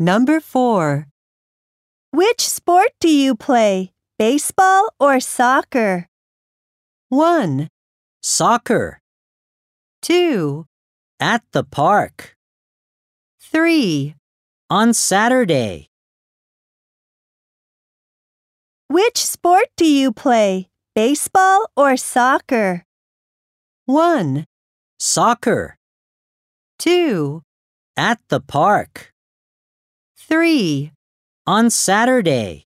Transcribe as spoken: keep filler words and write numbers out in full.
Number four. Which sport do you play, baseball or soccer? One, Soccer. two, At the park. three. On Saturday. Which sport do you play, baseball or soccer? One, Soccer. two, At the park. three. On Saturday.